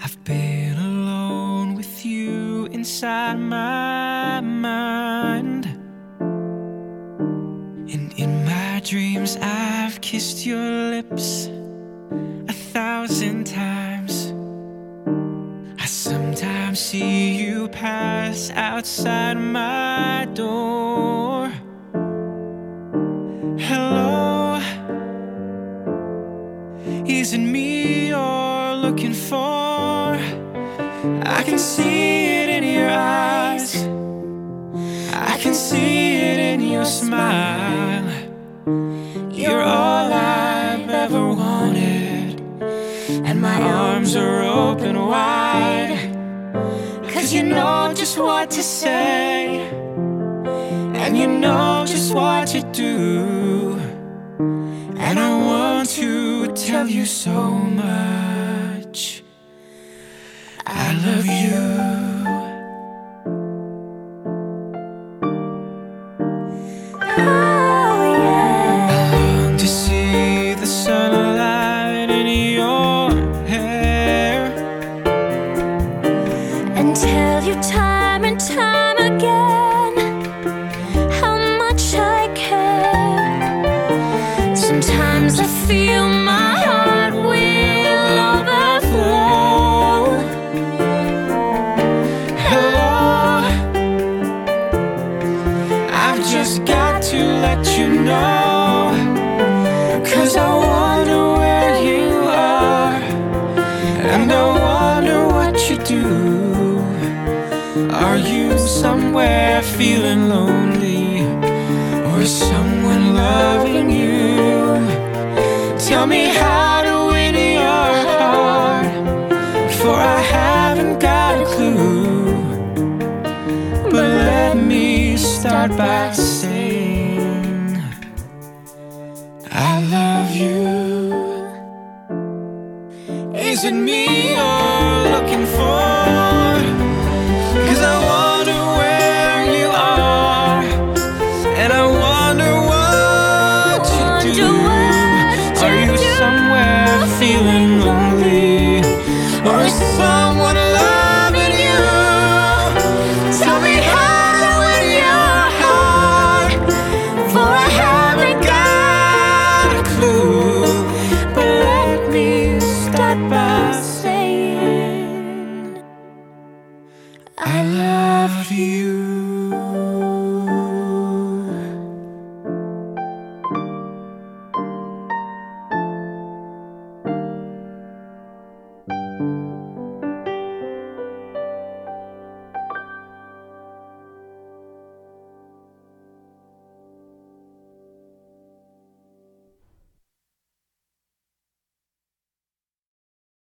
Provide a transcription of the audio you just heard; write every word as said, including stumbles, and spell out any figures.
I've been alone with you inside my mind, and in my dreams I've kissed your lips a thousand times. I sometimes see you pass outside my door. Hello, is it me you're looking for? I can see it in your eyes, I can see it in your smile. You're all I've ever wanted, and my arms are open wide, 'cause you know just what to say, and you know just what to do. And I want to tell you so much, I love you. Oh yeah. I long to see the sunlight in your hair, And tell you time and time again how much I care. Sometimes I feel my heart will overflow. hello, I've just got to let you know, 'cause I wonder where you are, and I wonder what you do. Are you somewhere feeling lonely, or is someone loving you? Tell me how to win your heart, for I haven't got a clue. But let me start by saying I love you. Is it me you're looking for?